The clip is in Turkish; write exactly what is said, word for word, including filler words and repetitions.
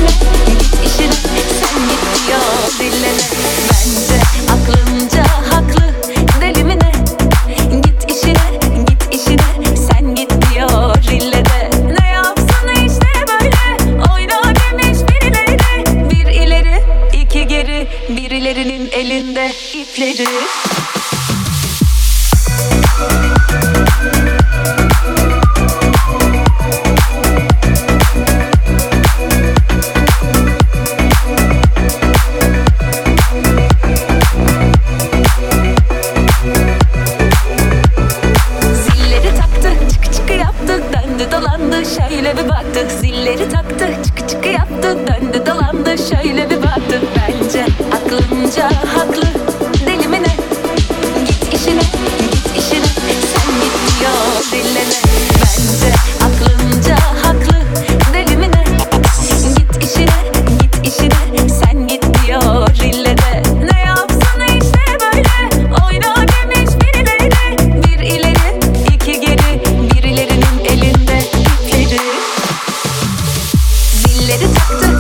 işine, git işine, sen git diyor dillere. Bence aklınca haklı, deli mi ne? Git işine, git işine, sen git diyor illede. Ne yapsın işte böyle, oyna demiş birileri de. Bir ileri, iki geri, birilerinin elinde ipleri. Şöyle bir baktı, zilleri taktı, çıkı çıkı yaptı, döndü dolandı, şöyle bir baktı. Bence aklınca haklı, deli mi ne? Git işine, git işine, sen git diyor dillere. Bence aklınca haklı, deli mi ne? Git işine, git işine, sen git diyor illere. Ne yapsın işte böyle, oyna demiş birileri de. Bir ileri, iki geri, birilerinin elinde ipleri. Zilleri taktı,